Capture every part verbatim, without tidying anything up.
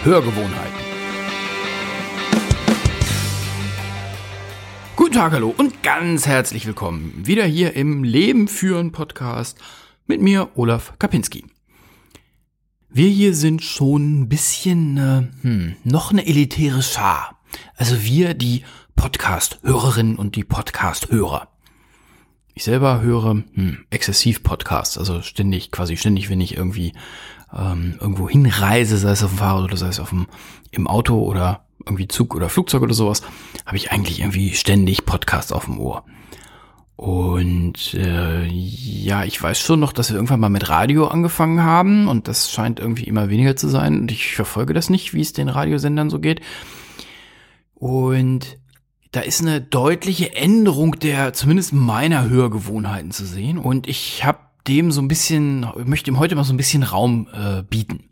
Hörgewohnheiten. Guten Tag, hallo und ganz herzlich willkommen wieder hier im Leben führen Podcast mit mir, Olaf Kapinski. Wir hier sind schon ein bisschen, äh, hm, noch eine elitäre Schar. Also wir, die Podcast-Hörerinnen und die Podcast-Hörer. Ich selber höre hm, exzessiv Podcasts, also ständig, quasi ständig, wenn ich irgendwie ähm, irgendwo hinreise, sei es auf dem Fahrrad oder sei es auf dem, im Auto oder irgendwie Zug oder Flugzeug oder sowas, habe ich eigentlich irgendwie ständig Podcasts auf dem Ohr. Und äh, ja, ich weiß schon noch, dass wir irgendwann mal mit Radio angefangen haben und das scheint irgendwie immer weniger zu sein und ich verfolge das nicht, wie es den Radiosendern so geht. Und da ist eine deutliche Änderung der, zumindest meiner Hörgewohnheiten zu sehen und ich habe dem so ein bisschen, möchte ihm heute mal so ein bisschen Raum äh, bieten.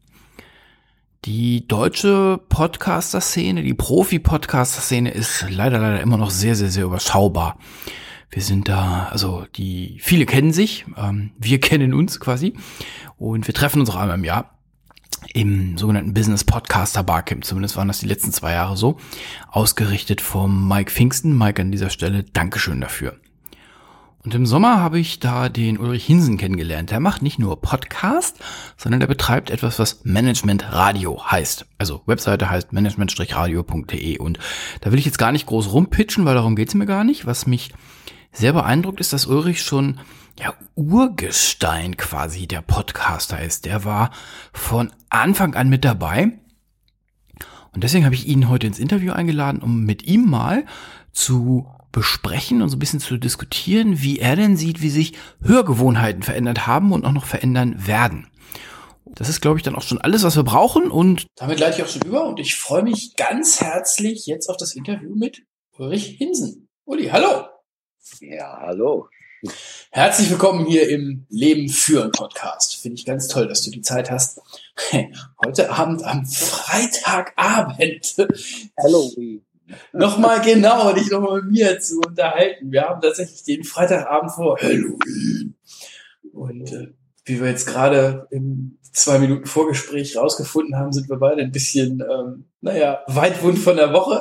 Die deutsche Podcaster-Szene, die Profi-Podcaster-Szene ist leider, leider immer noch sehr, sehr, sehr überschaubar. Wir sind da, also die, viele kennen sich, ähm, wir kennen uns quasi und wir treffen uns auch einmal im Jahr im sogenannten Business Podcaster Barcamp, zumindest waren das die letzten zwei Jahre so, ausgerichtet vom Mike Pfingsten. Mike, an dieser Stelle Dankeschön dafür. Und im Sommer habe ich da den Ulrich Hinsen kennengelernt. Der macht nicht nur Podcast, sondern der betreibt etwas, was Management Radio heißt. Also Webseite heißt management radio punkt de und da will ich jetzt gar nicht groß rumpitchen, weil darum geht's mir gar nicht. Was mich sehr beeindruckt ist, dass Ulrich schon ja Urgestein quasi der Podcaster ist. Der war von Anfang an mit dabei. Und deswegen habe ich ihn heute ins Interview eingeladen, um mit ihm mal zu besprechen und so ein bisschen zu diskutieren, wie er denn sieht, wie sich Hörgewohnheiten verändert haben und auch noch verändern werden. Das ist, glaube ich, dann auch schon alles, was wir brauchen. Und damit leite ich auch schon über. Und ich freue mich ganz herzlich jetzt auf das Interview mit Ulrich Hinsen. Uli, hallo. Ja, hallo. Herzlich willkommen hier im Leben führen Podcast. Finde ich ganz toll, dass du die Zeit hast. Heute Abend am Freitagabend. Halloween. Nochmal genau, dich nochmal mit mir zu unterhalten. Wir haben tatsächlich den Freitagabend vor Halloween. Und äh, wie wir jetzt gerade im zwei Minuten Vorgespräch rausgefunden haben, sind wir beide ein bisschen, ähm, naja, weit wund von der Woche.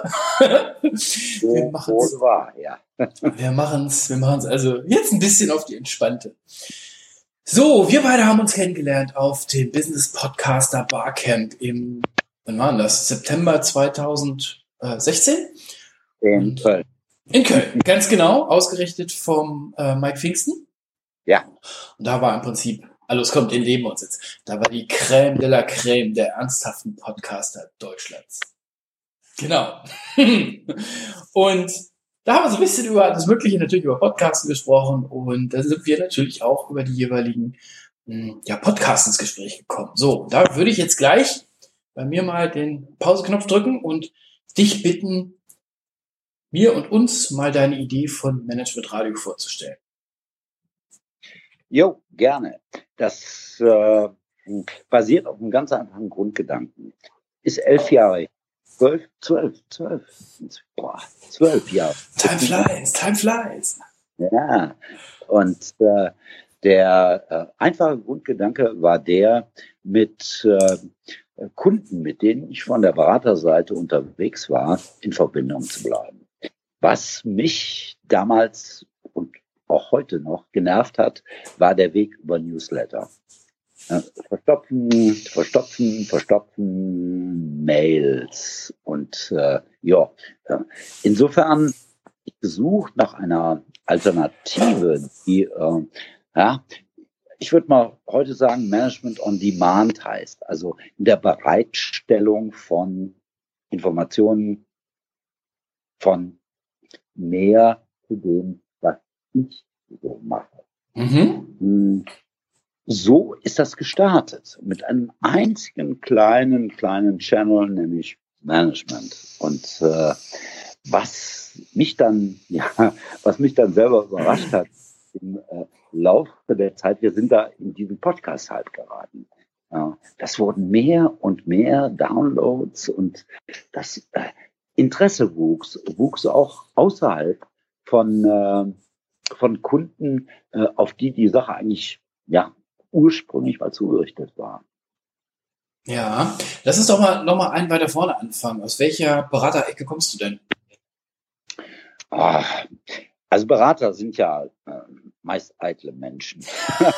wir machen's, war, ja. wir machen's, wir machen's also jetzt ein bisschen auf die entspannte. So, wir beide haben uns kennengelernt auf dem Business Podcaster Barcamp im, wann war das? September zweitausendsechzehn? In Köln. In Köln, ganz genau, ausgerichtet vom äh, Mike Pfingsten. Ja. Und da war im Prinzip, alles kommt in Leben uns jetzt, da war die Crème de la Crème der ernsthaften Podcaster Deutschlands. Genau. Und da haben wir so ein bisschen über das Mögliche, natürlich über Podcasten gesprochen und da sind wir natürlich auch über die jeweiligen ja, Podcasts ins Gespräch gekommen. So, da würde ich jetzt gleich bei mir mal den Pauseknopf drücken und dich bitten, mir und uns mal deine Idee von Management Radio vorzustellen. Jo, gerne. Das äh, basiert auf einem ganz einfachen Grundgedanken. Ist elf Jahre, zwölf, zwölf, zwölf, boah, zwölf Jahre. Time flies, time flies. Ja, und äh, der äh, einfache Grundgedanke war der, mit äh, Kunden, mit denen ich von der Beraterseite unterwegs war, in Verbindung zu bleiben. Was mich damals und auch heute noch genervt hat, war der Weg über Newsletter. Äh, verstopfen, verstopfen, verstopfen, Mails und äh, ja. Äh, insofern ich gesucht nach einer Alternative, die äh, ja, ich würde mal heute sagen, Management on Demand heißt, also in der Bereitstellung von Informationen, von mehr zu dem, was ich so mache. Mhm. So ist das gestartet, mit einem einzigen kleinen, kleinen Channel, nämlich Management. Und äh, was mich dann, ja, was mich dann selber überrascht hat, im äh, Laufe der Zeit, wir sind da in diesen Podcast halt geraten. Ja, das wurden mehr und mehr Downloads und das äh, Interesse wuchs, wuchs auch außerhalb von, äh, von Kunden, äh, auf die die Sache eigentlich ja ursprünglich mal zugerichtet war. Ja, lass uns doch mal noch mal einen weiter vorne anfangen. Aus welcher Beraterecke kommst du denn? Ah, also Berater sind ja äh, meist eitle Menschen.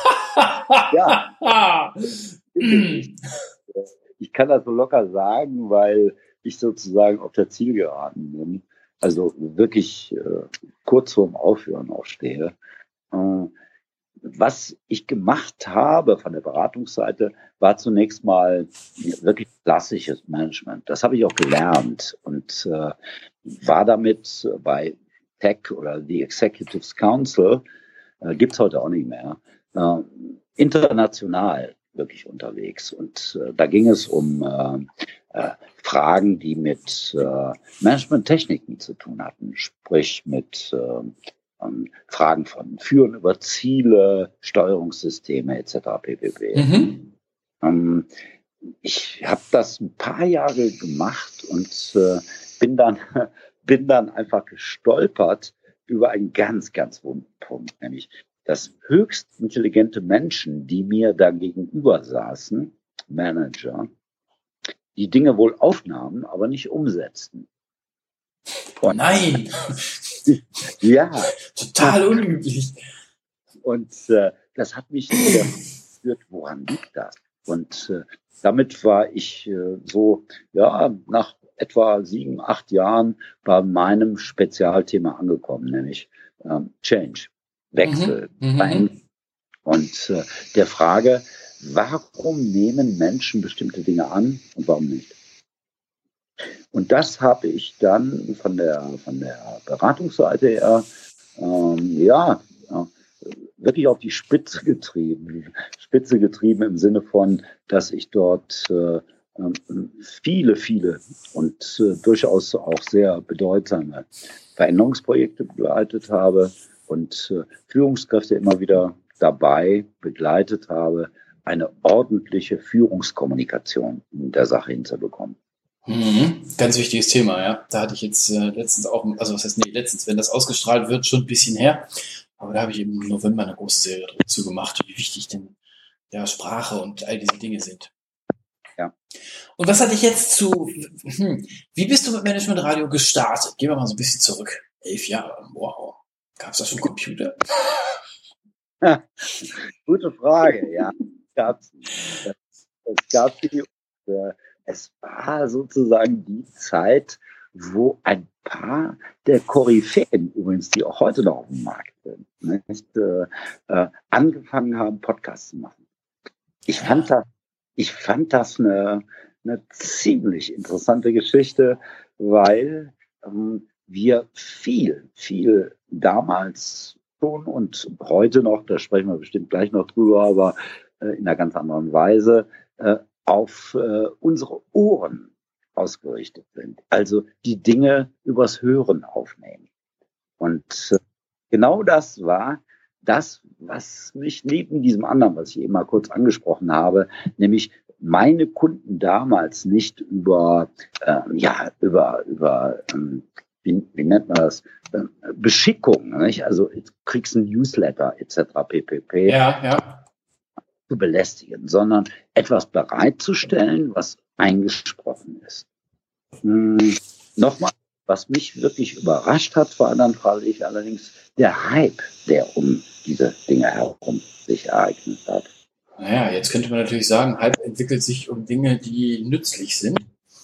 Ja, ich, ich kann das so locker sagen, weil ich sozusagen auf der Zielgeraden bin. Also wirklich äh, kurz vorm Aufhören auch stehe. Äh, Was ich gemacht habe von der Beratungsseite, war zunächst mal wirklich klassisches Management. Das habe ich auch gelernt und äh, war damit bei Tech oder die Executives Council, äh, gibt's heute auch nicht mehr, äh, international wirklich unterwegs. Und äh, da ging es um äh, äh, Fragen, die mit äh, Management-Techniken zu tun hatten, sprich mit äh, ähm, Fragen von Führen über Ziele, Steuerungssysteme et cetera pp. Mhm. Ähm, ich habe das ein paar Jahre gemacht und äh, bin dann bin dann einfach gestolpert über einen ganz, ganz wunden Punkt, nämlich dass höchst intelligente Menschen, die mir da gegenüber saßen, Manager, die Dinge wohl aufnahmen, aber nicht umsetzten. Und Nein! Ja. Total unüblich. Und äh, das hat mich geführt, woran liegt das? Und äh, damit war ich äh, so, ja, nach etwa sieben, acht Jahren bei meinem Spezialthema angekommen, nämlich ähm, Change, Wechsel. Mhm. Und äh, der Frage, warum nehmen Menschen bestimmte Dinge an und warum nicht? Und das habe ich dann von der, von der Beratungsseite her, ähm, ja, wirklich auf die Spitze getrieben. Spitze getrieben im Sinne von, dass ich dort äh, viele, viele und äh, durchaus auch sehr bedeutsame Veränderungsprojekte begleitet habe und äh, Führungskräfte immer wieder dabei begleitet habe, eine ordentliche Führungskommunikation in der Sache hinzubekommen. Mhm. Ganz wichtiges Thema, ja. Da hatte ich jetzt äh, letztens auch, also was heißt nee, letztens, wenn das ausgestrahlt wird, schon ein bisschen her. Aber da habe ich im November eine große Serie dazu gemacht, wie wichtig denn ja, Sprache und all diese Dinge sind. Ja. Und was hat dich jetzt zu, hm, wie bist du mit Management Radio gestartet? Gehen wir mal so ein bisschen zurück. Elf Jahre, wow. Gab es da schon Computer? Gute Frage, ja. Gab's, es, es gab die, äh, es war sozusagen die Zeit, wo ein paar der Koryphäen, übrigens, die auch heute noch auf dem Markt sind, nicht, äh, äh, angefangen haben, Podcasts zu machen. Ich fand das, ich fand das eine, eine ziemlich interessante Geschichte, weil ähm, wir viel, viel damals schon und heute noch, da sprechen wir bestimmt gleich noch drüber, aber äh, in einer ganz anderen Weise, äh, auf äh, unsere Ohren ausgerichtet sind. Also die Dinge übers Hören aufnehmen. Und äh, genau das war das, was mich neben diesem anderen, was ich eben mal kurz angesprochen habe, nämlich meine Kunden damals nicht über, äh, ja, über, über, ähm, wie, wie nennt man das, äh, Beschickung, nicht? Also du kriegst ein Newsletter et cetera pp. Ja, ja. Zu belästigen, sondern etwas bereitzustellen, was eingesprochen ist. Hm, nochmal, was mich wirklich überrascht hat, war dann freilich allerdings der Hype, der um diese Dinge herum sich ereignet hat. Naja, jetzt könnte man natürlich sagen, Hype entwickelt sich um Dinge, die nützlich sind.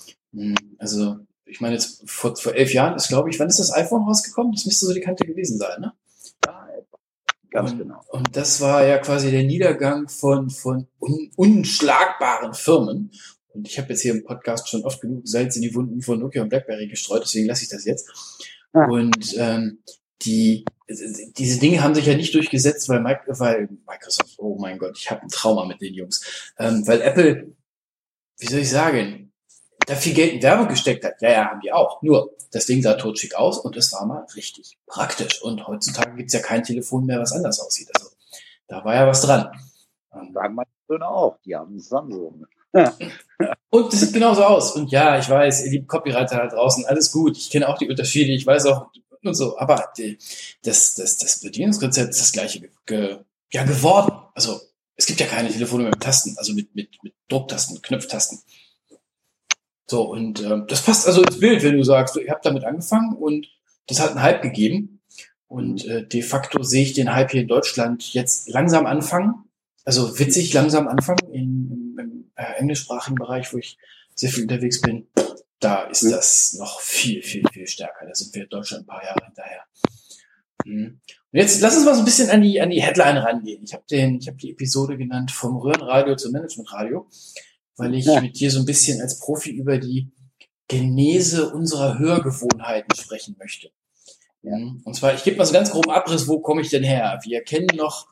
Also, ich meine, jetzt vor, vor elf Jahren ist, glaube ich, wann ist das iPhone rausgekommen? Das müsste so die Kante gewesen sein, ne? Ja, ganz und, genau. Und das war ja quasi der Niedergang von, von un, unschlagbaren Firmen. Und ich habe jetzt hier im Podcast schon oft genug Salz in die Wunden von Nokia und BlackBerry gestreut, deswegen lasse ich das jetzt. Ja. Und ähm, die diese Dinge haben sich ja nicht durchgesetzt, weil, Mike, weil Microsoft, oh mein Gott, ich habe ein Trauma mit den Jungs, ähm, weil Apple, wie soll ich sagen, da viel Geld in Werbung gesteckt hat. Ja, ja, haben die auch. Nur, das Ding sah totschick aus und es war mal richtig praktisch. Und heutzutage gibt's ja kein Telefon mehr, was anders aussieht. Also da war ja was dran. Sagen meine Söhne auch, die haben Samsung. Und das sieht genauso aus. Und ja, ich weiß, ihr lieben Copywriter da draußen, alles gut. Ich kenne auch die Unterschiede. Ich weiß auch und so. Aber die, das, das, das Bedienungskonzept ist das gleiche ge, ja, geworden. Also es gibt ja keine Telefone mit Tasten, also mit, mit, mit Drucktasten, Knopftasten. So, und äh, das passt also ins Bild, wenn du sagst, ihr habt damit angefangen und das hat einen Hype gegeben. Und äh, de facto sehe ich den Hype hier in Deutschland jetzt langsam anfangen. Also witzig langsam anfangen in, im, im äh, englischsprachigen Bereich, wo ich sehr viel unterwegs bin. Da ist das noch viel, viel, viel stärker. Da sind wir in Deutschland ein paar Jahre hinterher. Mhm. Und jetzt lass uns mal so ein bisschen an die, an die Headline rangehen. Ich habe den, ich habe die Episode genannt vom Röhrenradio zum Managementradio, weil ich ja. mit dir so ein bisschen als Profi über die Genese unserer Hörgewohnheiten sprechen möchte. Ja. Und zwar, ich gebe mal so ganz groben Abriss, wo komme ich denn her? Wir kennen noch,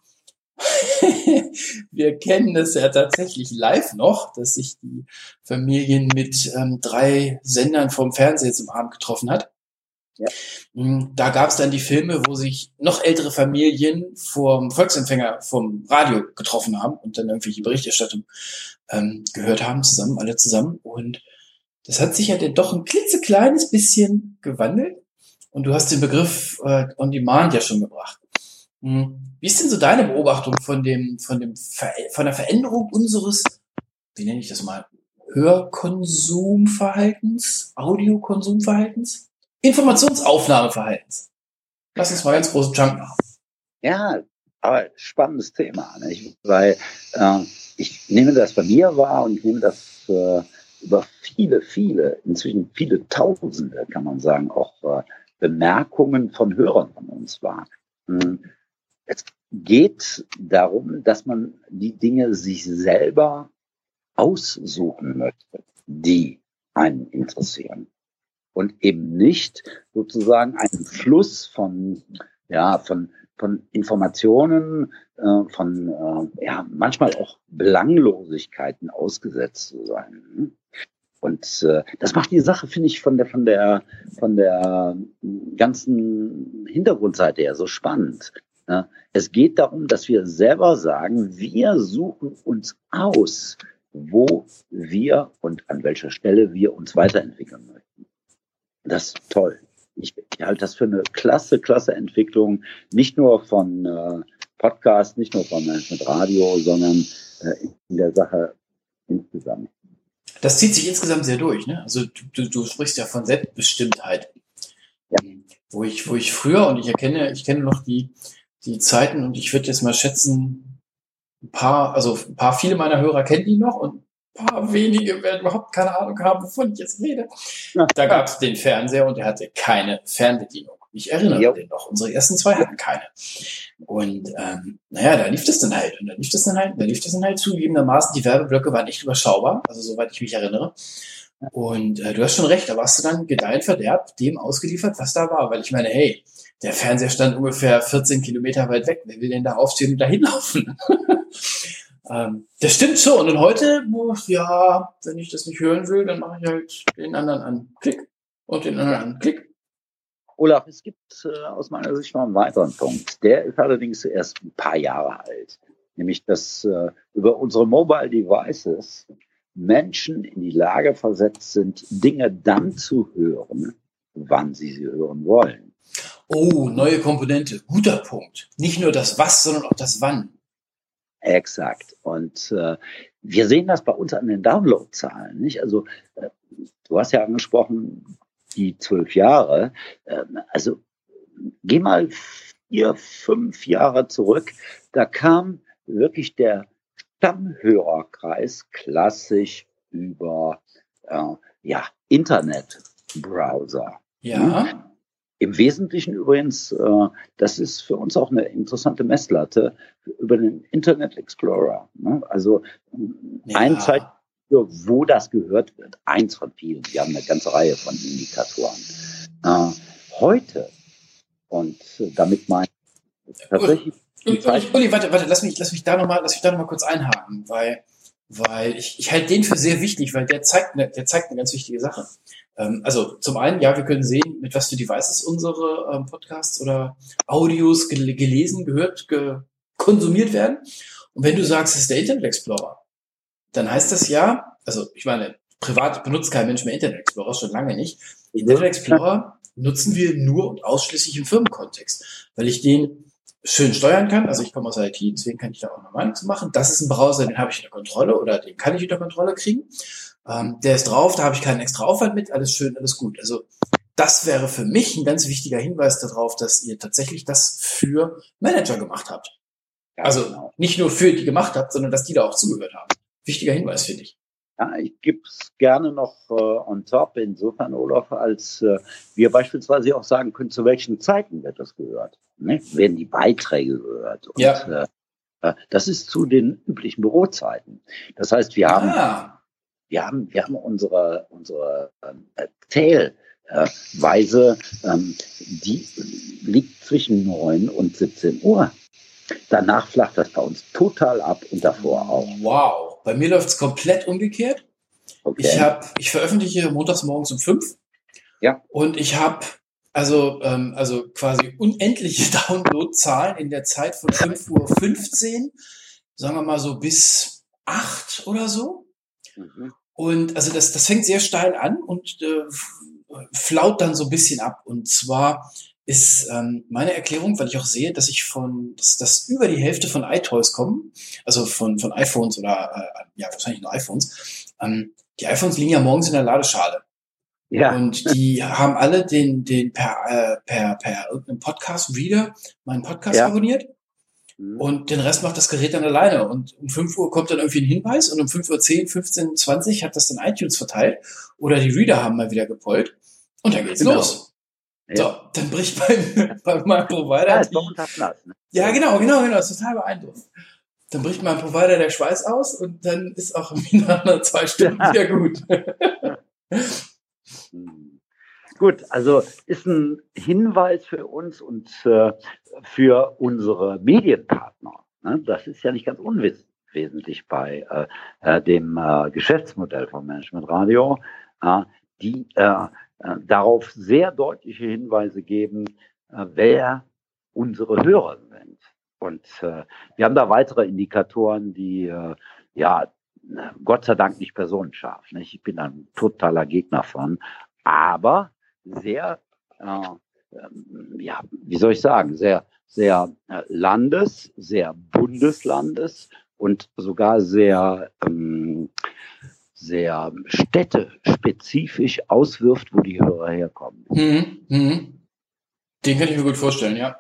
wir kennen das ja tatsächlich live noch, dass sich die Familien mit ähm, drei Sendern vom Fernseher zum Abend getroffen hat. Ja. Da gab es dann die Filme, wo sich noch ältere Familien vom Volksempfänger, vom Radio getroffen haben und dann irgendwelche Berichterstattung ähm, gehört haben, zusammen, alle zusammen. Und das hat sich ja dann doch ein klitzekleines bisschen gewandelt. Und du hast den Begriff äh, On Demand ja schon gebracht. Hm. Wie ist denn so deine Beobachtung von dem, von dem, Ver- von der Veränderung unseres, wie nenne ich das mal, Hörkonsumverhaltens, Audiokonsumverhaltens? Informationsaufnahmeverhaltens. Lass uns mal ganz großen Jump machen. Ja, aber spannendes Thema, nicht? Weil äh, ich nehme das bei mir wahr und ich nehme das äh, über viele, viele, inzwischen viele Tausende, kann man sagen, auch äh, Bemerkungen von Hörern von uns wahr. Hm. Es geht darum, dass man die Dinge sich selber aussuchen möchte, die einen interessieren. Und eben nicht sozusagen einen Fluss von, ja, von, von Informationen, äh, von, äh, ja, manchmal auch Belanglosigkeiten ausgesetzt zu sein. Und äh, das macht die Sache, finde ich, von der, von der, von der ganzen Hintergrundseite her so spannend. Ja, es geht darum, dass wir selber sagen, wir suchen uns aus, wo wir und an welcher Stelle wir uns weiterentwickeln möchten. Das ist toll. Ich, ich halte das für eine klasse, klasse Entwicklung, nicht nur von äh, Podcast, nicht nur von Management Radio, sondern äh, in der Sache insgesamt. Das zieht sich insgesamt sehr durch, ne? Also du, du, du sprichst ja von Selbstbestimmtheit. Ja. Wo ich, wo ich früher, und ich erkenne, ich kenne noch die, die Zeiten, und ich würde jetzt mal schätzen, ein paar, also ein paar, viele meiner Hörer kennen die noch, und ein paar wenige werden überhaupt keine Ahnung haben, wovon ich jetzt rede. Ja. Da gab es den Fernseher und der hatte keine Fernbedienung. Ich erinnere ja. den noch. Unsere ersten zwei hatten keine. Und ähm, naja, da lief das dann halt. Und da lief das dann halt, da lief das dann halt zugegebenermaßen. Die Werbeblöcke waren echt überschaubar, also soweit ich mich erinnere. Und äh, du hast schon recht, da warst du dann Gedeih Verderb dem ausgeliefert, was da war. Weil ich meine, hey, der Fernseher stand ungefähr vierzehn Kilometer weit weg. Wer will denn da aufstehen und da hinlaufen? ähm, das stimmt schon. Und heute, ja, wenn ich das nicht hören will, dann mache ich halt den anderen an. Klick. Und den anderen an. Klick. Olaf, es gibt äh, aus meiner Sicht noch einen weiteren Punkt. Der ist allerdings erst ein paar Jahre alt. Nämlich, dass äh, über unsere Mobile Devices Menschen in die Lage versetzt sind, Dinge dann zu hören, wann sie sie hören wollen. Oh, neue Komponente. Guter Punkt. Nicht nur das Was, sondern auch das Wann. Exakt. Und äh, wir sehen das bei uns an den Downloadzahlen, nicht? Also äh, du hast ja angesprochen, die zwölf Jahre. Äh, also geh mal vier, fünf Jahre zurück. Da kam wirklich der Stammhörerkreis klassisch über äh, ja, Internetbrowser. Ja. Hm? Im Wesentlichen übrigens, äh, das ist für uns auch eine interessante Messlatte, über den Internet Explorer. Ne? Also ja. ein Zeit, wo das gehört wird. Eins von vielen. Wir haben eine ganze Reihe von Indikatoren. Äh, heute, und damit meine ich tatsächlich... Uli, Uli, warte, warte, lass mich, lass mich da nochmal, lass mich da noch mal kurz einhaken, weil, weil ich, ich halte den für sehr wichtig, weil der zeigt eine, der zeigt eine ganz wichtige Sache. Ähm, also, zum einen, ja, wir können sehen, mit was für Devices unsere ähm, Podcasts oder Audios gel- gelesen, gehört, ge- konsumiert werden. Und wenn du sagst, es ist der Internet Explorer, dann heißt das ja, also, ich meine, privat benutzt kein Mensch mehr Internet Explorer, schon lange nicht. Internet Explorer nutzen wir nur und ausschließlich im Firmenkontext, weil ich den schön steuern kann. Also ich komme aus I T, deswegen kann ich da auch eine Meinung zu machen. Das ist ein Browser, den habe ich unter Kontrolle oder den kann ich unter Kontrolle kriegen. Ähm, der ist drauf, da habe ich keinen extra Aufwand mit, alles schön, alles gut. Also das wäre für mich ein ganz wichtiger Hinweis darauf, dass ihr tatsächlich das für Manager gemacht habt. Ja, also genau. Nicht nur für die gemacht habt, sondern dass die da auch zugehört haben. Wichtiger Hinweis, finde ich. Ja, ich gebe es gerne noch äh, on top, insofern, Olaf, als äh, wir beispielsweise auch sagen können, zu welchen Zeiten wird das gehört. Ne? Werden die Beiträge gehört. Und, ja. äh, das ist zu den üblichen Bürozeiten. Das heißt, wir haben, ah. wir haben, wir haben unsere, unsere äh, Zählweise, ähm, die liegt zwischen neun und siebzehn Uhr. Danach flacht das bei uns total ab und davor auch. Wow, bei mir läuft es komplett umgekehrt. Okay. Ich habe, ich veröffentliche montags morgens um fünf. Ja. Und ich habe also ähm, also quasi unendliche Downloadzahlen in der Zeit von fünf Uhr fünfzehn, sagen wir mal so bis acht oder so. Mhm. Und also das das fängt sehr steil an und äh, flaut dann so ein bisschen ab. Und zwar ist ähm, meine Erklärung, weil ich auch sehe, dass ich von, dass, dass über die Hälfte von iToys kommen, also von, von iPhones oder, äh, ja, wahrscheinlich nur iPhones. Ähm, die iPhones liegen ja morgens in der Ladeschale. Ja. Und die haben alle den, den per, äh, per, per irgendeinem Podcast-Reader meinen Podcast ja. abonniert. Mhm. Und den Rest macht das Gerät dann alleine. Und um fünf Uhr kommt dann irgendwie ein Hinweis und um fünf Uhr zehn, fünfzehn, zwanzig hat das dann iTunes verteilt. Oder die Reader haben mal wieder gepollt. Und dann geht's genau. los. So, dann bricht bei, bei meinem Provider. Ja, die, ne? ja, genau, genau, genau. Das ist total beeindruckend. Dann bricht mein Provider der Schweiß aus und dann ist auch nach zwei Stunden ja. wieder gut. Gut, also ist ein Hinweis für uns und äh, für unsere Medienpartner. Ne? Das ist ja nicht ganz unwesentlich bei äh, dem äh, Geschäftsmodell von Management Radio, äh, die äh, darauf sehr deutliche Hinweise geben, äh, wer unsere Hörer sind. Und äh, wir haben da weitere Indikatoren, die äh, ja Gott sei Dank nicht personenscharf. Nicht? Ich bin ein totaler Gegner von, aber sehr, äh, ja, wie soll ich sagen, sehr, sehr äh, landes-, sehr bundeslandes- und sogar sehr ähm, sehr städtespezifisch auswirft, wo die Hörer herkommen. Mhm, mhm. Den kann ich mir gut vorstellen, ja.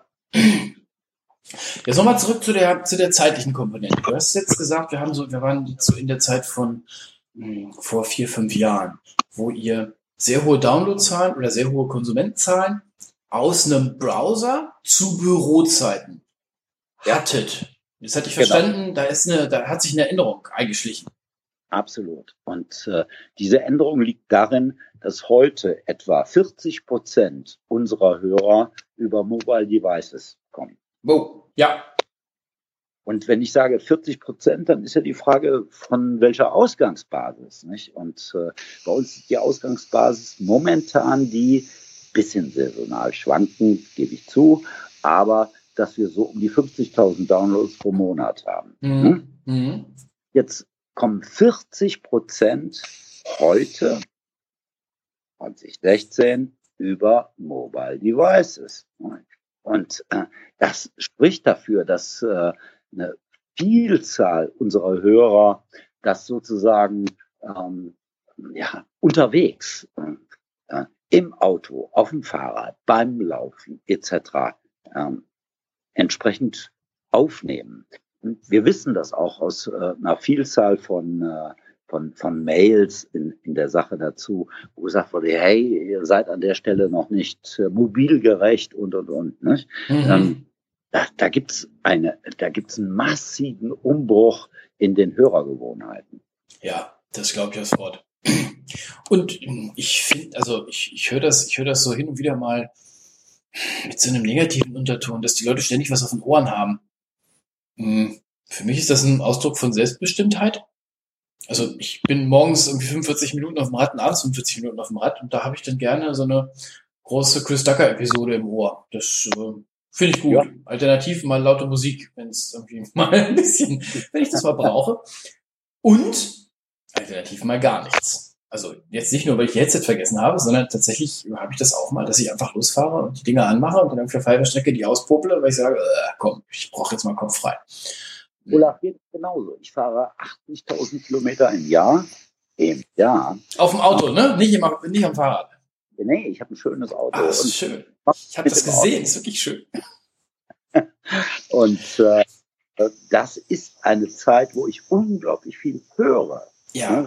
Jetzt nochmal zurück zu der, zu der zeitlichen Komponente. Du hast jetzt gesagt, wir haben so, wir waren so in der Zeit von mh, vor vier, fünf Jahren, wo ihr sehr hohe Downloadzahlen oder sehr hohe Konsumentenzahlen aus einem Browser zu Bürozeiten ja. hattet. Jetzt hatte ich verstanden, genau. da ist eine, da hat sich eine Änderung eingeschlichen. Absolut. Und äh, diese Änderung liegt darin, dass heute etwa vierzig Prozent unserer Hörer über Mobile Devices kommen. Wow, ja. Und wenn ich sage vierzig Prozent, dann ist ja die Frage, von welcher Ausgangsbasis, nicht? Und äh, bei uns ist die Ausgangsbasis momentan die bisschen saisonal schwanken, gebe ich zu, aber dass wir so um die fünfzigtausend Downloads pro Monat haben. Mhm. Hm? Mhm. Jetzt kommen vierzig Prozent heute, zwanzig sechzehn, über Mobile Devices. Und äh, das spricht dafür, dass äh, eine Vielzahl unserer Hörer das sozusagen ähm, ja, unterwegs, äh, im Auto, auf dem Fahrrad, beim Laufen et cetera ähm, entsprechend aufnehmen. Wir wissen das auch aus äh, einer Vielzahl von, äh, von, von Mails in, in der Sache dazu, wo gesagt wurde, hey, ihr seid an der Stelle noch nicht äh, mobilgerecht und, und, und. Nicht? Mhm. Ähm, da, da gibt's eine, da gibt's einen massiven Umbruch in den Hörergewohnheiten. Ja, das glaube ich das Wort. Und ich finde, also ich, ich höre das, ich höre das so hin und wieder mal mit so einem negativen Unterton, dass die Leute ständig was auf den Ohren haben. Für mich ist das ein Ausdruck von Selbstbestimmtheit. Also ich bin morgens irgendwie fünfundvierzig Minuten auf dem Rad und abends fünfundvierzig Minuten auf dem Rad und da habe ich dann gerne so eine große Chris Ducker-Episode im Ohr. Das äh, finde ich gut. Ja. Alternativ mal laute Musik, wenn es irgendwie mal ein bisschen, wenn ich das mal brauche. Und alternativ mal gar nichts. Also jetzt nicht nur, weil ich die Headset vergessen habe, sondern tatsächlich habe ich das auch mal, dass ich einfach losfahre und die Dinger anmache und dann auf der Halbstrecke die auspople, weil ich sage, äh, komm, ich brauche jetzt mal Kopf frei. Olaf geht genauso. Ich fahre achtzigtausend Kilometer im Jahr. Im Jahr. Auf dem Auto, ne? Nicht, im, nicht am Fahrrad. Nee, ich habe ein schönes Auto. Ah, das ist schön. Ich habe das gesehen, das ist wirklich schön. Und äh, das ist eine Zeit, wo ich unglaublich viel höre. Ja.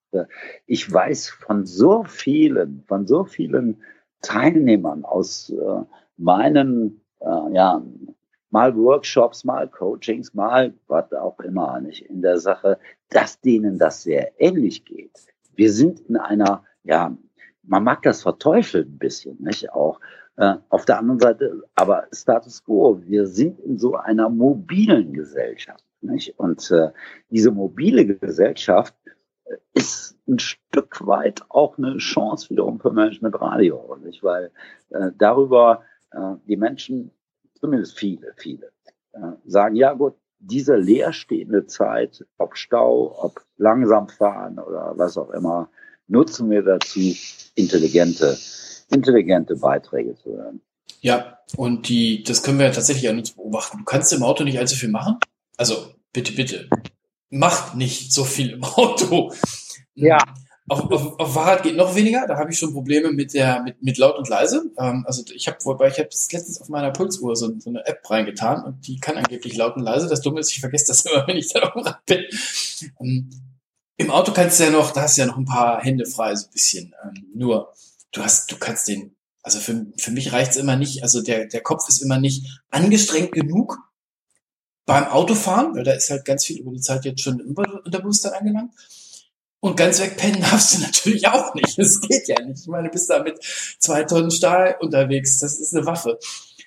Ich weiß von so vielen, von so vielen Teilnehmern aus äh, meinen, äh, ja, mal Workshops, mal Coachings, mal was auch immer, nicht in der Sache, dass denen das sehr ähnlich geht. Wir sind in einer, ja, man mag das verteufeln ein bisschen, nicht auch. Äh, auf der anderen Seite, aber Status Quo, wir sind in so einer mobilen Gesellschaft, nicht? Und äh, diese mobile Gesellschaft äh, ist ein Stück weit auch eine Chance wiederum für Management Radio, nicht? Weil äh, darüber äh, die Menschen, zumindest viele, viele, äh, sagen, ja gut, diese leerstehende Zeit, ob Stau, ob langsam fahren oder was auch immer, nutzen wir dazu, intelligente, intelligente Beiträge zu hören. Ja, und die, das können wir ja tatsächlich an uns beobachten. Du kannst im Auto nicht allzu viel machen. Also, bitte, bitte, mach nicht so viel im Auto. Ja. Auf, auf, auf Fahrrad geht noch weniger. Da habe ich schon Probleme mit der mit, mit laut und leise. Ähm, also ich habe, wobei ich habe das letztens auf meiner Pulsuhr so, so eine App reingetan und die kann angeblich laut und leise. Das Dumme ist, ich vergesse das immer, wenn ich da auf dem Rad bin. Ähm, Im Auto kannst du ja noch, da hast du ja noch ein paar Hände frei, so ein bisschen. Ähm, nur du hast, du kannst den, also für für mich reicht's immer nicht. Also der der Kopf ist immer nicht angestrengt genug beim Autofahren, weil da ist halt ganz viel über die Zeit jetzt schon Unterbewusstsein angelangt. Und ganz wegpennen darfst du natürlich auch nicht. Das geht ja nicht. Ich meine, du bist da mit zwei Tonnen Stahl unterwegs. Das ist eine Waffe.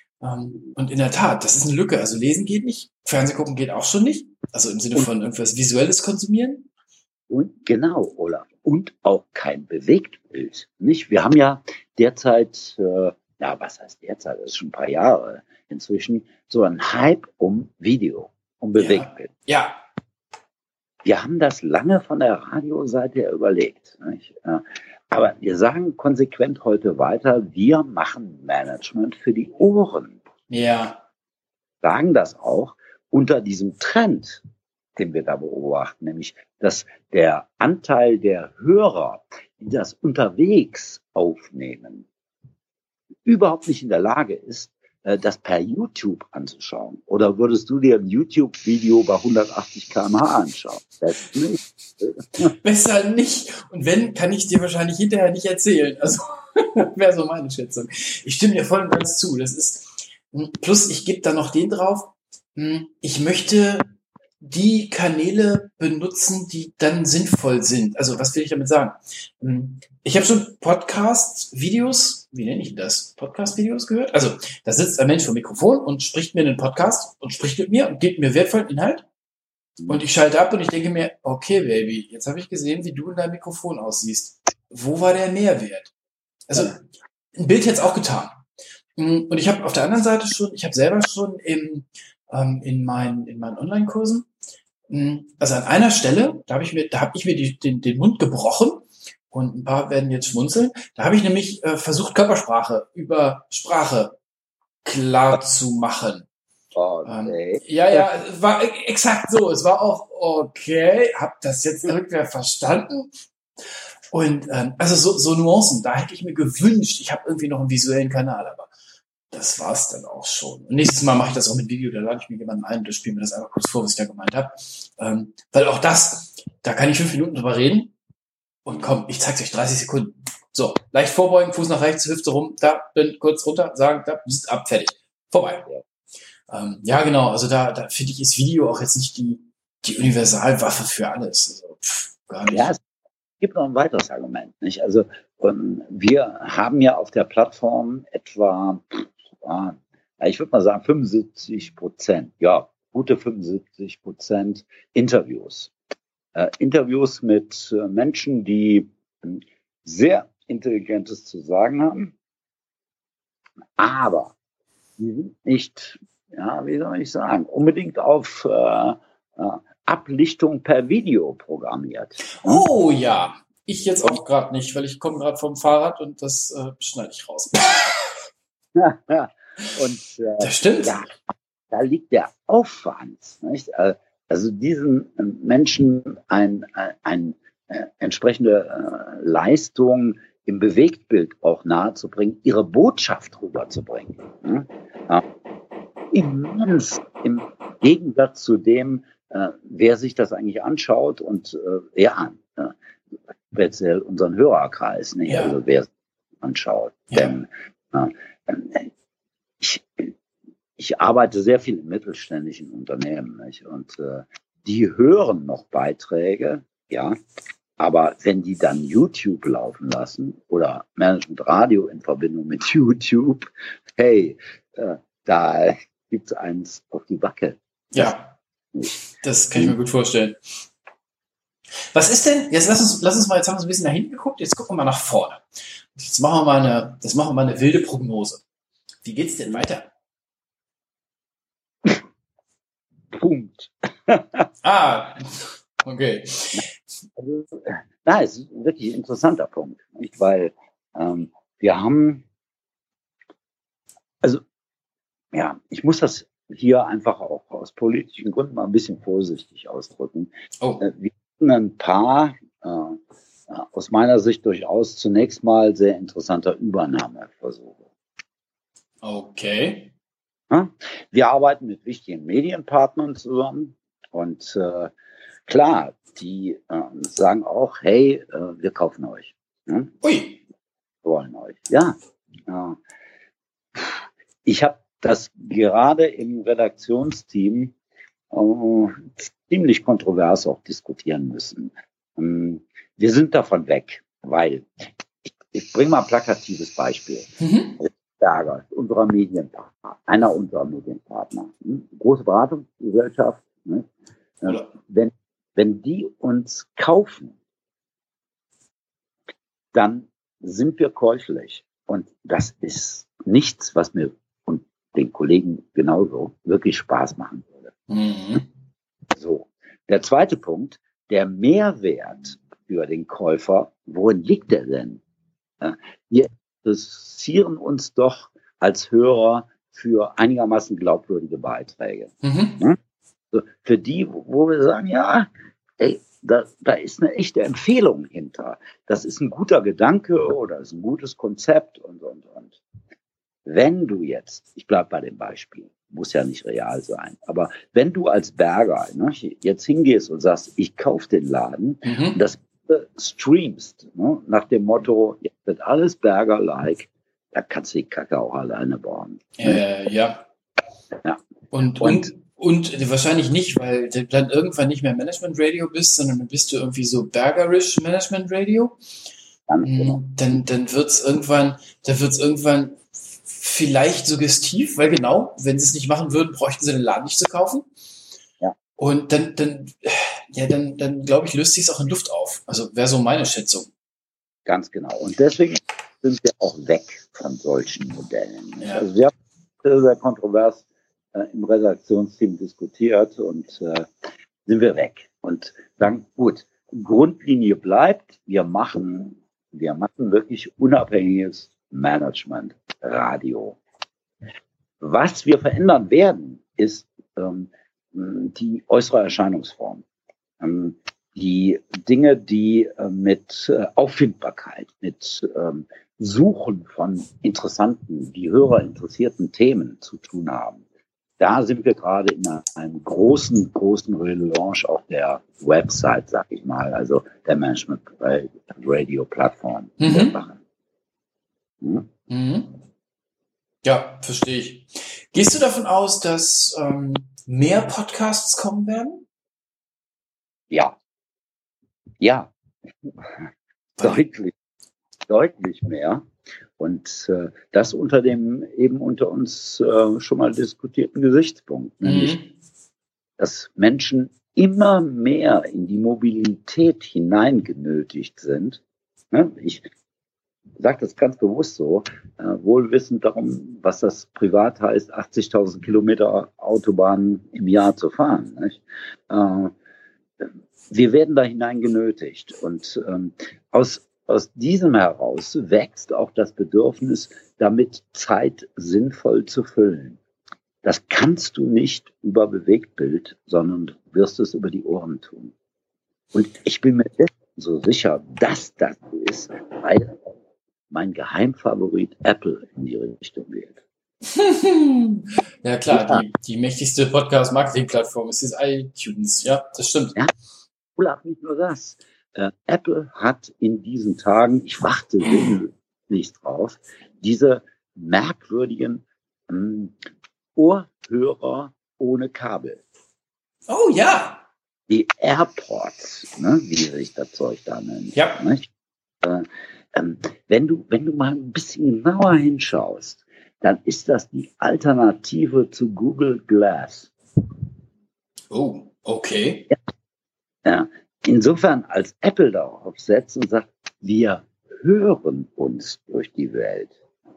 Und in der Tat, das ist eine Lücke. Also lesen geht nicht. Fernsehen gucken geht auch schon nicht. Also im Sinne von irgendwas Visuelles konsumieren. Und genau, Olaf. Und auch kein Bewegtbild. Nicht? Wir haben ja derzeit, äh, ja, was heißt derzeit? Das ist schon ein paar Jahre inzwischen, so ein Hype um Video, um Bewegtbild. Ja. ja. Wir haben das lange von der Radioseite her überlegt. Nicht? Aber wir sagen konsequent heute weiter, wir machen Management für die Ohren. Ja. Sagen das auch unter diesem Trend, den wir da beobachten, nämlich, dass der Anteil der Hörer, die das unterwegs aufnehmen, überhaupt nicht in der Lage ist, das per YouTube anzuschauen. Oder würdest du dir ein YouTube-Video bei hundertachtzig Kilometer pro Stunde anschauen? Das nicht. Besser nicht. Und wenn, kann ich dir wahrscheinlich hinterher nicht erzählen. Also wäre so meine Schätzung. Ich stimme dir voll und ganz zu. Das ist, plus ich gebe da noch den drauf, ich möchte die Kanäle benutzen, die dann sinnvoll sind. Also was will ich damit sagen? Ich habe schon Podcast-Videos, wie nenne ich das? Podcast-Videos gehört? Also da sitzt ein Mensch vor dem Mikrofon und spricht mir einen Podcast und spricht mit mir und gibt mir wertvollen Inhalt. Und ich schalte ab und ich denke mir, okay, Baby, jetzt habe ich gesehen, wie du in deinem Mikrofon aussiehst. Wo war der Mehrwert? Also ein Bild hätte es auch getan. Und ich habe auf der anderen Seite schon, ich habe selber schon im in meinen in meinen Online-Kursen. Also an einer Stelle, da habe ich mir, da habe ich mir die, den, den Mund gebrochen und ein paar werden jetzt schmunzeln. Da habe ich nämlich äh, versucht, Körpersprache über Sprache klar zu machen. Okay. Ähm, ja, ja, es war exakt so. Es war auch okay. Hab das jetzt irgendwer verstanden? Und ähm, also so, so Nuancen. Da hätte ich mir gewünscht, ich habe irgendwie noch einen visuellen Kanal, aber das war's dann auch schon. Und nächstes Mal mache ich das auch mit Video, da lade ich mir jemanden ein, da spiele mir das einfach kurz vor, was ich da gemeint habe. Ähm, weil auch das, da kann ich fünf Minuten drüber reden und komm, ich zeig's euch dreißig Sekunden. So, leicht vorbeugen, Fuß nach rechts, Hüfte rum, da, dann kurz runter, sagen, da, bist ab, fertig. Vorbei. Ja, ähm, ja genau, also da, da finde ich, ist Video auch jetzt nicht die, die Universalwaffe für alles. Also, pff, gar nicht. Ja, es gibt noch ein weiteres Argument, nicht? Also, und wir haben ja auf der Plattform etwa, ich würde mal sagen, fünfundsiebzig Prozent, ja, gute fünfundsiebzig Prozent Interviews. Äh, Interviews mit äh, Menschen, die äh, sehr Intelligentes zu sagen haben, aber die sind nicht, ja, wie soll ich sagen, unbedingt auf äh, äh, Ablichtung per Video programmiert. Oh ja, Ich jetzt auch gerade nicht, weil ich komme gerade vom Fahrrad und das äh, schneide ich raus. Und äh, das stimmt. Ja, da liegt der Aufwand, nicht? Also diesen Menschen ein, ein, ein äh, entsprechende äh, Leistung im Bewegtbild auch nahezubringen, ihre Botschaft rüberzubringen. Ne? Ja. Immens im Gegensatz zu dem, äh, wer sich das eigentlich anschaut und äh, ja, äh, speziell unseren Hörerkreis, nicht? Ja. Also wer es anschaut. Ja. Denn äh, ich, ich arbeite sehr viel in mittelständischen Unternehmen, nicht? Und äh, die hören noch Beiträge, ja, aber wenn die dann YouTube laufen lassen oder Management Radio in Verbindung mit YouTube, hey, äh, da gibt's eins auf die Backe. Ja, das, das kann ich mir gut vorstellen. Was ist denn, jetzt lass uns, lass uns mal, jetzt haben wir so ein bisschen nach hinten geguckt, jetzt gucken wir mal nach vorne. Jetzt machen wir mal eine, das machen wir mal eine wilde Prognose. Wie geht's denn weiter? Punkt. ah, okay. Also, na, es ist wirklich ein interessanter Punkt, nicht? Weil ähm, wir haben, also ja, ich muss das hier einfach auch aus politischen Gründen mal ein bisschen vorsichtig ausdrücken. Oh. Äh, wir hatten ein paar, äh, aus meiner Sicht durchaus zunächst mal sehr interessanter Übernahmeversuche. Okay. Ja? Wir arbeiten mit wichtigen Medienpartnern zusammen und äh, klar, die äh, sagen auch, hey, äh, wir kaufen euch. Ja? Ui. Wir wollen euch. Ja. Äh, ich habe das gerade im Redaktionsteam äh, ziemlich kontrovers auch diskutieren müssen. Ähm, wir sind davon weg, weil, ich, ich bringe mal ein plakatives Beispiel. Mhm. Berger, unserer Medienpartner, einer unserer Medienpartner, hm? Große Beratungsgesellschaft, ne? äh, wenn Wenn die uns kaufen, dann sind wir käuflich. Und das ist nichts, was mir und den Kollegen genauso wirklich Spaß machen würde. Mhm. So. Der zweite Punkt, der Mehrwert für den Käufer, worin liegt der denn? Wir interessieren uns doch als Hörer für einigermaßen glaubwürdige Beiträge. Mhm. So, für die, wo wir sagen, ja, ey, da, da ist eine echte Empfehlung hinter. Das ist ein guter Gedanke oder ist ein gutes Konzept und, und, und. Wenn du jetzt, ich bleib bei dem Beispiel, muss ja nicht real sein, aber wenn du als Berger, ne, jetzt hingehst und sagst, ich kauf den Laden, Mhm. und das streamst, ne, nach dem Motto, jetzt wird alles Berger-like, da kannst du die Kacke auch alleine bauen. Äh, ne? ja. Ja. Und, und, und, und wahrscheinlich nicht, weil du dann irgendwann nicht mehr Management Radio bist, sondern dann bist du irgendwie so bergerisch Management Radio. Ganz genau. Dann, dann wird's irgendwann, dann wird's irgendwann vielleicht suggestiv, weil genau, wenn sie es nicht machen würden, bräuchten sie den Laden nicht zu kaufen. Ja. Und dann, dann, ja, dann, dann glaube ich, löst sich es auch in Luft auf. Also wäre so meine Schätzung. Ganz genau. Und deswegen sind wir auch weg von solchen Modellen. Ja. Also wir haben sehr, sehr kontrovers äh, im Redaktionsteam diskutiert und äh, sind wir weg. Und dann, gut, Grundlinie bleibt, wir machen, wir machen wirklich unabhängiges Management, Radio. Was wir verändern werden, ist ähm, die äußere Erscheinungsform. Ähm, die Dinge, die äh, mit äh, Auffindbarkeit, mit ähm, Suchen von interessanten, die Hörer interessierten Themen zu tun haben. Da sind wir gerade in einer, einem großen, großen Relaunch auf der Website, sag ich mal, also der Management Radio Plattform. Mhm. Hm? Mhm. Ja, verstehe ich. Gehst du davon aus, dass ähm, mehr Podcasts kommen werden? Ja. Ja. Deutlich. Deutlich mehr. Und äh, das unter dem eben unter uns äh, schon mal diskutierten Gesichtspunkt, Mhm. nämlich, dass Menschen immer mehr in die Mobilität hineingenötigt sind. Ne? Ich sage das ganz bewusst so, äh, wohlwissend darum, was das privat heißt, achtzigtausend Kilometer Autobahn im Jahr zu fahren. Nicht? Äh, wir werden da hinein genötigt. Und ähm, aus, aus diesem heraus wächst auch das Bedürfnis, damit Zeit sinnvoll zu füllen. Das kannst du nicht über Bewegtbild, sondern du wirst es über die Ohren tun. Und ich bin mir so sicher, dass das so ist, weil mein Geheimfavorit Apple in die Richtung geht. Ja klar, ja. Die, die mächtigste Podcast-Marketing-Plattform ist das iTunes. Ja, das stimmt. Ja, Olaf, nicht nur das. Äh, Apple hat in diesen Tagen, ich warte nicht drauf, diese merkwürdigen ähm, Ohrhörer ohne Kabel. Oh ja. Die AirPods, ne, wie sich das Zeug da nennt. Ja. Nicht? Äh, ähm, wenn du, wenn du mal ein bisschen genauer hinschaust, dann ist das die Alternative zu Google Glass. Oh, okay. Ja. Ja. Insofern, als Apple darauf setzt und sagt, wir hören uns durch die Welt.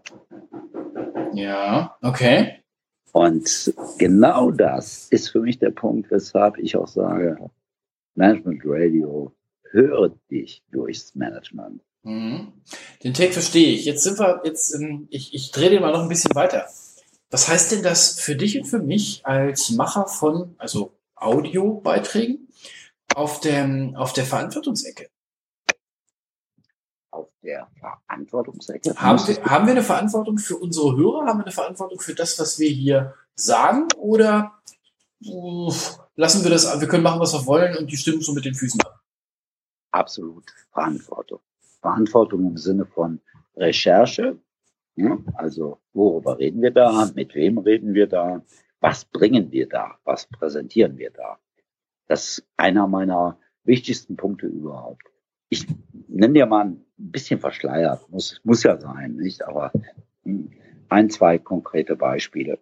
Ja, okay. Und genau das ist für mich der Punkt, weshalb ich auch sage, Management Radio, höre dich durchs Management. Mhm. Den Take verstehe ich. Jetzt sind wir, jetzt, ähm, ich, ich drehe den mal noch ein bisschen weiter. Was heißt denn das für dich und für mich als Macher von, also Audiobeiträgen auf der, auf der Verantwortungsecke? Auf der Verantwortungsecke? Haben wir, haben wir eine Verantwortung für unsere Hörer? Haben wir eine Verantwortung für das, was wir hier sagen? Oder uff, lassen wir das, wir können machen, was wir wollen und die stimmen so mit den Füßen ab? Absolut Verantwortung. Verantwortung im Sinne von Recherche. Ja, also worüber reden wir da? Mit wem reden wir da? Was bringen wir da? Was präsentieren wir da? Das ist einer meiner wichtigsten Punkte überhaupt. Ich nenne dir mal ein bisschen verschleiert, muss, muss ja sein, nicht? Aber ein, zwei konkrete Beispiele.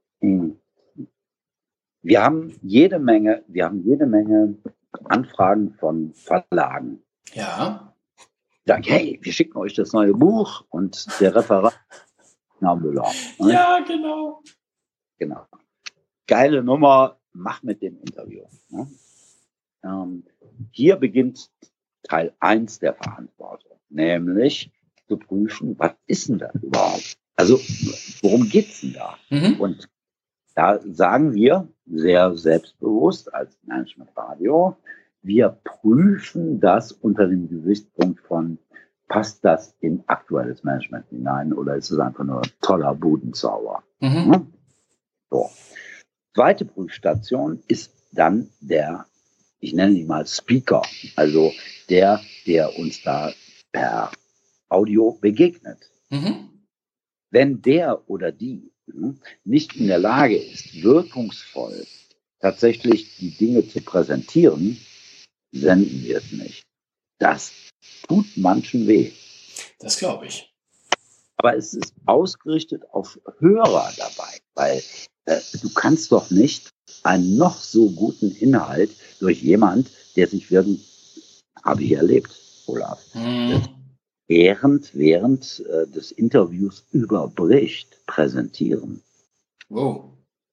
Wir haben jede Menge, wir haben jede Menge Anfragen von Verlagen. Ja. Sagen, hey, wir schicken euch das neue Buch und der Referat. Na, Müller. Ne? Ja, genau. Genau. Geile Nummer, mach mit dem Interview. Ne? Ähm, hier beginnt Teil eins der Verantwortung, nämlich zu prüfen, was ist denn das überhaupt? Also, worum geht's denn da? Mhm. Und da sagen wir sehr selbstbewusst als Management Radio, wir prüfen das unter dem Gesichtspunkt von, passt das in aktuelles Management hinein oder ist es einfach nur ein toller Budenzauber? Mhm. Hm? So. Zweite Prüfstation ist dann der, ich nenne ihn mal Speaker, also der, der uns da per Audio begegnet. Mhm. Wenn der oder die hm, nicht in der Lage ist, wirkungsvoll tatsächlich die Dinge zu präsentieren, senden wir es nicht. Das tut manchen weh. Das glaube ich. Aber es ist ausgerichtet auf Hörer dabei, weil äh, du kannst doch nicht einen noch so guten Inhalt durch jemand, der sich wirklich, habe ich erlebt, Olaf, hm. während, während äh, des Interviews überbricht, präsentieren. Wow.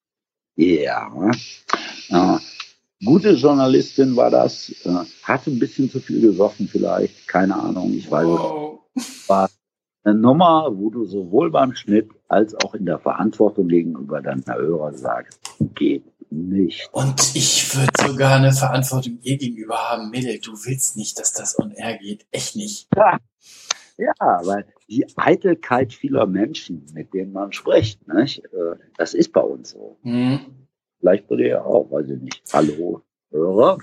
Ja, äh, gute Journalistin war das, äh, hatte ein bisschen zu viel gesoffen vielleicht, keine Ahnung, ich weiß wow. es. War eine Nummer, wo du sowohl beim Schnitt als auch in der Verantwortung gegenüber deinen Hörer sagst, geht nicht. Und ich würde sogar eine Verantwortung ihr gegenüber haben. Mädel, du willst nicht, dass das on air geht. Echt nicht. Ja, ja, weil die Eitelkeit vieler Menschen, mit denen man spricht, nicht? Das ist bei uns so. Hm. Vielleicht bei dir ja auch, weiß ich nicht. Hallo, Hörer.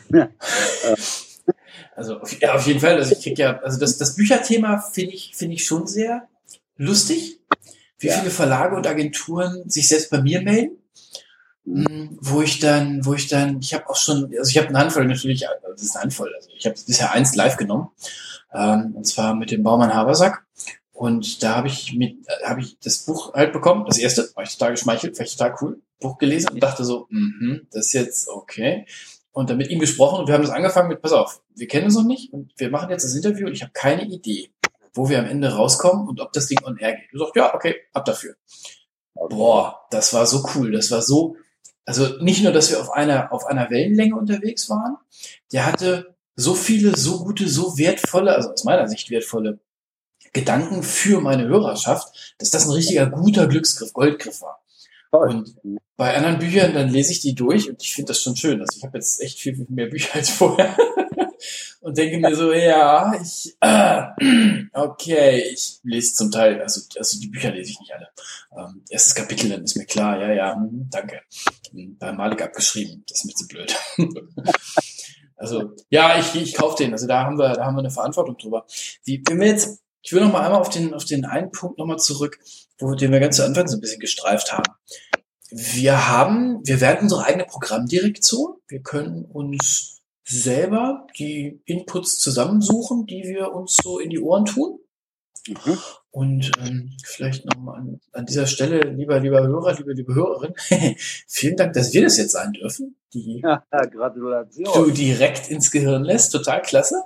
Also ja, auf jeden Fall. Also ich krieg ja, also das, das Bücherthema finde ich, finde ich schon sehr lustig, wie ja. viele Verlage und Agenturen sich selbst bei mir melden, mhm. wo ich dann, wo ich dann, ich habe auch schon, also ich habe eine Handvoll natürlich, das ist eine Handvoll, also ich habe bisher eins live genommen, ähm, und zwar mit dem Baumann Habersack. Und da habe ich mit, habe ich das Buch halt bekommen, das erste, war ich total geschmeichelt, war ich total cool, Buch gelesen und dachte so, mhm, das ist jetzt okay. Und dann mit ihm gesprochen und wir haben das angefangen mit, pass auf, wir kennen uns noch nicht und wir machen jetzt das Interview und ich habe keine Idee, wo wir am Ende rauskommen und ob das Ding on air geht. Du sagst, ja, okay, ab dafür. Okay. Boah, das war so cool, das war so, also nicht nur, dass wir auf einer, auf einer Wellenlänge unterwegs waren, der hatte so viele, so gute, so wertvolle, also aus meiner Sicht wertvolle Gedanken für meine Hörerschaft, dass das ein richtiger guter Glücksgriff, Goldgriff war. Toll. Und bei anderen Büchern, dann lese ich die durch und ich finde das schon schön. Also ich habe jetzt echt viel mehr Bücher als vorher und denke mir so, ja, ich, äh, okay, ich lese zum Teil, also, also die Bücher lese ich nicht alle. Ähm, erstes Kapitel, dann ist mir klar, ja, ja, mh, danke. Bei Malik abgeschrieben, das ist mir zu blöd. Also, ja, ich, ich kaufe den, also da haben wir, da haben wir eine Verantwortung drüber. Wie, wenn wir jetzt, ich will noch mal einmal auf den, auf den einen Punkt nochmal zurück, wo den wir ganz zu Anfang so ein bisschen gestreift haben. Wir haben, wir werden unsere eigene Programmdirektion. Wir können uns selber die Inputs zusammensuchen, die wir uns so in die Ohren tun. Mhm. Und ähm, vielleicht nochmal an, an dieser Stelle, lieber, lieber Hörer, liebe, liebe Hörerin, vielen Dank, dass wir das jetzt sein dürfen. Die ja, Gratulation. Du direkt ins Gehirn lässt, total klasse.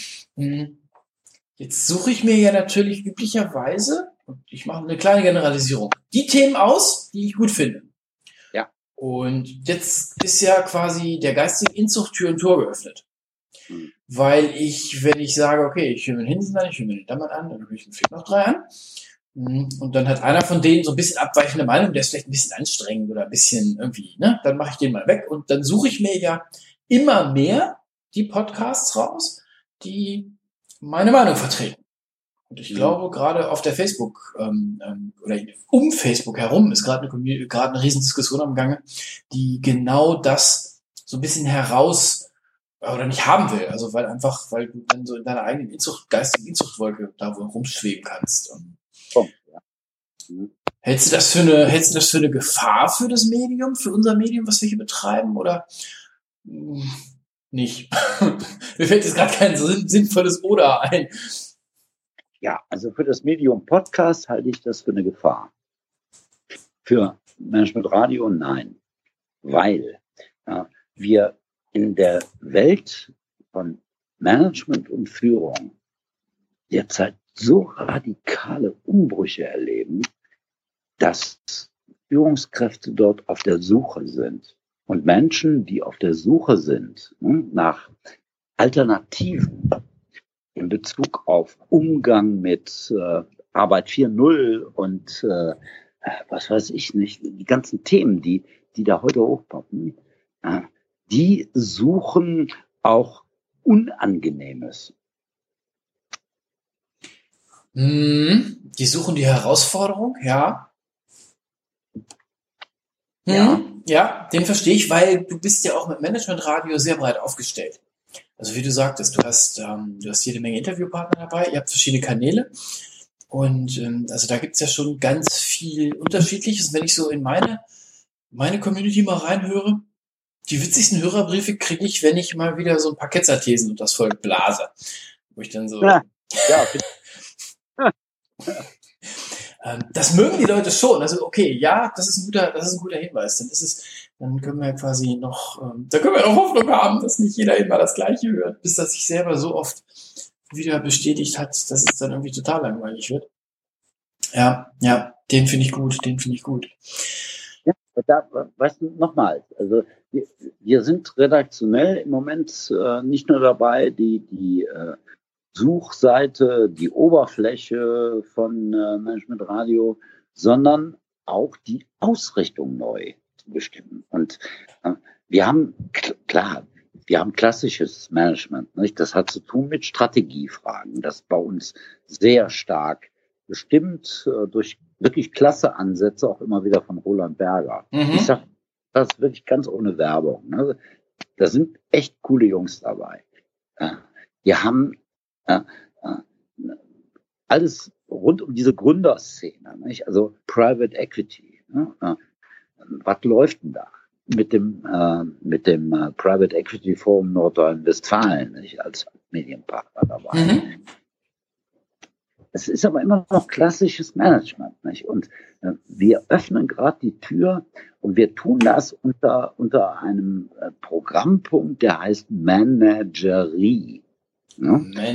Jetzt suche ich mir ja natürlich üblicherweise, und ich mache eine kleine Generalisierung, die Themen aus, die ich gut finde. Ja. Und jetzt ist ja quasi der geistigen Inzucht Tür und Tor geöffnet. Hm. Weil ich, wenn ich sage, okay, ich höre mir den Hinsen an, ich höre mir den Dammert an, dann höre ich mir vielleicht noch drei an. Und dann hat einer von denen so ein bisschen abweichende Meinung, der ist vielleicht ein bisschen anstrengend oder ein bisschen irgendwie, ne? Dann mache ich den mal weg und dann suche ich mir ja immer mehr die Podcasts raus, die meine Meinung vertreten. Und ich mhm. glaube, gerade auf der Facebook ähm, ähm, oder um Facebook herum ist gerade eine, gerade eine Riesendiskussion am Gange, die genau das so ein bisschen heraus oder nicht haben will. Also weil einfach, weil du dann so in deiner eigenen Inzucht, geistigen Inzuchtwolke da wo rumschweben kannst. Und oh, ja. mhm. Hältst du das für eine, hältst du das für eine Gefahr für das Medium, für unser Medium, was wir hier betreiben, oder mh, nicht? Mir fällt jetzt gerade kein sinnvolles Oder ein. Ja, also für das Medium Podcast halte ich das für eine Gefahr. Für Management Radio nein. Weil ja, wir in der Welt von Management und Führung derzeit so radikale Umbrüche erleben, dass Führungskräfte dort auf der Suche sind. Und Menschen, die auf der Suche sind nach Alternativen in Bezug auf Umgang mit äh, Arbeit vier Punkt null und äh, was weiß ich nicht, die ganzen Themen, die, die da heute hochpoppen, äh, die suchen auch Unangenehmes. Hm, die suchen die Herausforderung, ja. Hm, ja. Ja, den verstehe ich, weil du bist ja auch mit Management-Radio sehr breit aufgestellt. Also wie du sagtest, du hast, ähm, du hast jede Menge Interviewpartner dabei, ihr habt verschiedene Kanäle und ähm, also da gibt's ja schon ganz viel Unterschiedliches. Wenn ich so in meine, meine Community mal reinhöre, die witzigsten Hörerbriefe kriege ich, wenn ich mal wieder so ein paar Ketzerthesen und das Volk blase. Wo ich dann so... Ja, ja. Das mögen die Leute schon. Also okay, ja, das ist ein guter, das ist ein guter Hinweis. Dann ist es, dann können wir quasi noch, ähm, da können wir auch Hoffnung haben, dass nicht jeder immer das Gleiche hört, bis das sich selber so oft wieder bestätigt hat, dass es dann irgendwie total langweilig wird. Ja, ja, den finde ich gut, den finde ich gut. Ja, da, weißt du, nochmal, also wir, wir sind redaktionell im Moment äh, nicht nur dabei, die, die äh, Suchseite, die Oberfläche von äh, Management Radio, sondern auch die Ausrichtung neu zu bestimmen. Und äh, wir haben, klar, wir haben klassisches Management, nicht? Das hat zu tun mit Strategiefragen. Das ist bei uns sehr stark bestimmt äh, durch wirklich klasse Ansätze, auch immer wieder von Roland Berger. Mhm. Ich sag das wirklich ganz ohne Werbung. Ne? Da sind echt coole Jungs dabei. Äh, wir haben äh, äh, alles rund um diese Gründerszene, nicht? Also Private Equity. Ne? Äh, was läuft denn da mit dem äh, mit dem äh, Private Equity Forum Nordrhein-Westfalen, nicht? Als Medienpartner dabei? Mhm. Es ist aber immer noch klassisches Management, nicht? Und äh, wir öffnen gerade die Tür und wir tun das unter unter einem äh, Programmpunkt, der heißt Managerie. Ja?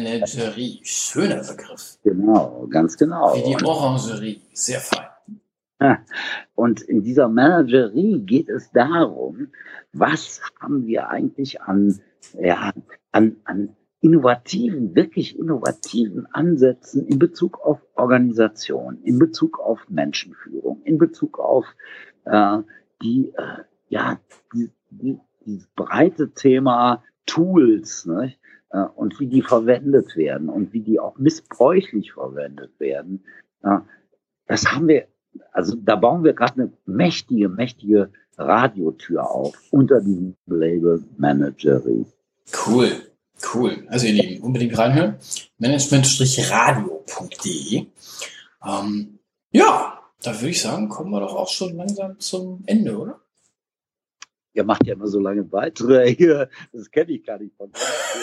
Managerie, schöner Begriff. Genau, ganz genau. Wie die Orangerie, sehr fein. Und in dieser Managerie geht es darum, was haben wir eigentlich an, ja, an, an innovativen, wirklich innovativen Ansätzen in Bezug auf Organisation, in Bezug auf Menschenführung, in Bezug auf äh, die, äh, ja, die, die, dieses breite Thema Tools, ne? äh, und wie die verwendet werden und wie die auch missbräuchlich verwendet werden. Äh, das haben wir, also da bauen wir gerade eine mächtige, mächtige Radiotür auf unter diesem Label Managerie. Cool. Cool. Also ihr Lieben, unbedingt reinhören. management radio punkt de. Ähm, ja, da würde ich sagen, kommen wir doch auch schon langsam zum Ende, oder? Ihr macht ja immer so lange Beiträge hier. Das kenne ich gar nicht von.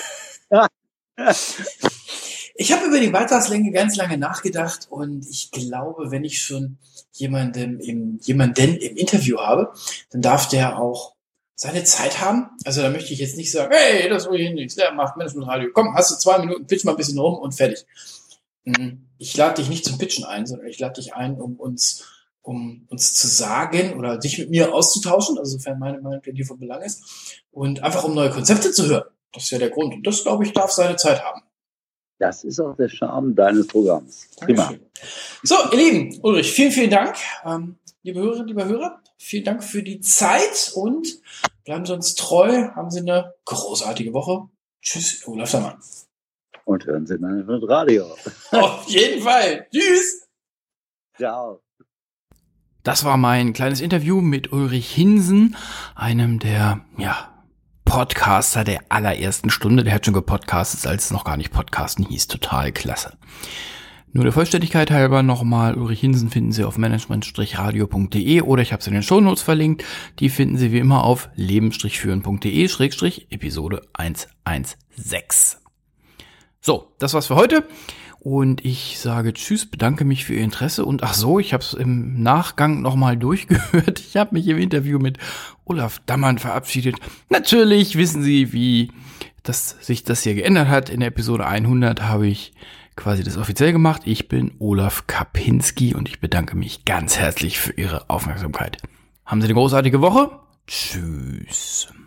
Ich habe über die Beitragslänge ganz lange nachgedacht und ich glaube, wenn ich schon jemanden im, jemanden im Interview habe, dann darf der auch seine Zeit haben. Also da möchte ich jetzt nicht sagen, hey, das will ich nichts, der macht Management Radio. Komm, hast du zwei Minuten, pitch mal ein bisschen rum und fertig. Ich lade dich nicht zum Pitchen ein, sondern ich lade dich ein, um uns, um uns zu sagen oder dich mit mir auszutauschen, also sofern meine Meinung dir von Belang ist, und einfach um neue Konzepte zu hören. Das ist ja der Grund. Und das, glaube ich, darf seine Zeit haben. Das ist auch der Charme deines Programms. Prima. So, ihr Lieben, Ulrich, vielen, vielen Dank. Ähm, liebe Hörerinnen, liebe Hörer, vielen Dank für die Zeit und bleiben Sie uns treu. Haben Sie eine großartige Woche. Tschüss, Olaf Sammann. Und hören Sie Management Radio. Auf jeden Fall. Tschüss. Ciao. Das war mein kleines Interview mit Ulrich Hinsen, einem der, ja, Podcaster der allerersten Stunde. Der hat schon gepodcastet, als es noch gar nicht Podcasten hieß. Total klasse. Nur der Vollständigkeit halber nochmal, Ulrich Hinsen finden Sie auf management radio punkt de oder ich habe es in den Shownotes verlinkt. Die finden Sie wie immer auf leben führen punkt de Schrägstrich Episode hundertsechzehn. So, das war's für heute. Und ich sage Tschüss, bedanke mich für Ihr Interesse. Und ach so, ich habe es im Nachgang nochmal durchgehört. Ich habe mich im Interview mit Olaf Dammann verabschiedet. Natürlich wissen Sie, wie das, sich das hier geändert hat. In der Episode hundert habe ich quasi das offiziell gemacht. Ich bin Olaf Kapinski und ich bedanke mich ganz herzlich für Ihre Aufmerksamkeit. Haben Sie eine großartige Woche. Tschüss.